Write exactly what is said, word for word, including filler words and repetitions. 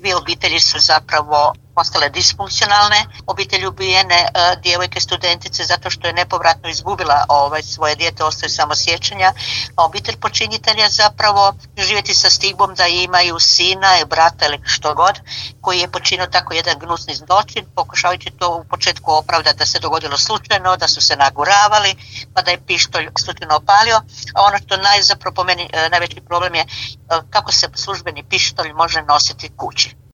dvije obitelji su zapravo postale disfunkcionalne, obitelj ubijene uh, djevojke studentice zato što je nepovratno izgubila ovaj, svoje dijete, ostaju samo sjećanja, a obitelj počinitelja zapravo živjeti sa stigmom da imaju sina, brata ili što god, koji je počinio tako jedan gnusni zločin, pokušavajući to u početku opravdati da se dogodilo slučajno, da su se naguravali, pa da je pištolj slučajno opalio, a ono što naj, zapravo po meni najveći problem je kako se službeni pištolj može nositi kući.